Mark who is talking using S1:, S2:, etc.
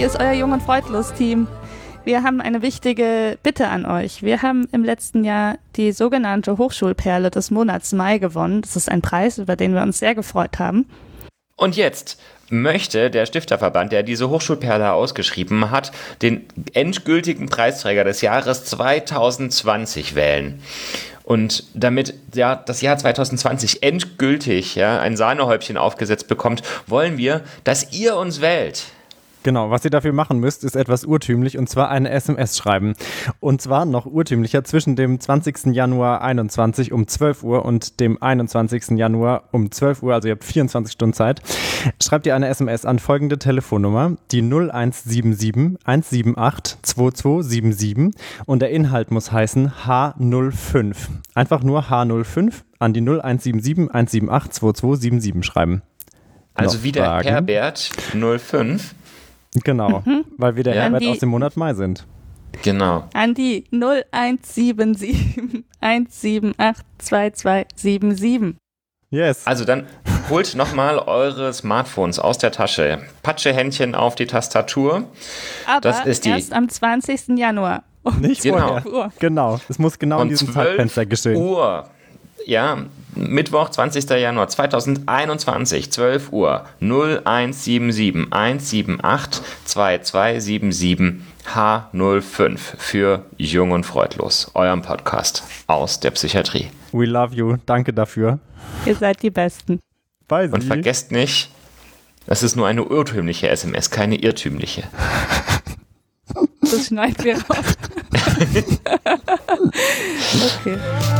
S1: hier ist euer Jung und Freudlos-Team. Wir haben eine wichtige Bitte an euch. Wir haben im letzten Jahr die sogenannte Hochschulperle des Monats Mai gewonnen. Das ist ein Preis, über den wir uns sehr gefreut haben.
S2: Und jetzt möchte der Stifterverband, der diese Hochschulperle ausgeschrieben hat, den endgültigen Preisträger des Jahres 2020 wählen. Und damit das Jahr 2020 endgültig ein Sahnehäubchen aufgesetzt bekommt, wollen wir, dass ihr uns wählt.
S3: Genau, was ihr dafür machen müsst, ist etwas urtümlich, und zwar eine SMS schreiben. Und zwar noch urtümlicher zwischen dem 20. Januar 21 um 12 Uhr und dem 21. Januar um 12 Uhr, also ihr habt 24 Stunden Zeit. Schreibt ihr eine SMS an folgende Telefonnummer, die 0177 178 2277, und der Inhalt muss heißen H05. Einfach nur H05 an die 0177 178 2277 schreiben.
S2: Also wie der Herbert 05.
S3: Genau, weil wir der Herbert aus dem Monat Mai sind.
S2: Genau.
S1: An die 0177 178 2277.
S3: Yes.
S2: Also dann holt nochmal eure Smartphones aus der Tasche. Patschehändchen auf die Tastatur.
S1: Aber
S2: das ist
S1: erst am 20. Januar.
S3: Nicht
S2: genau.
S3: vorher. Genau, es muss genau in diesem Zeitfenster geschehen.
S2: Uhr. Ja, Mittwoch, 20. Januar 2021, 12 Uhr, 0177 178 2277 H05 für Jung und Freudlos, eurem Podcast aus der Psychiatrie.
S3: We love you, danke dafür.
S1: Ihr seid die Besten.
S3: Bye,
S2: und vergesst nicht, das ist nur eine urtümliche SMS, keine irrtümliche.
S1: Das schneiden wir raus. Okay.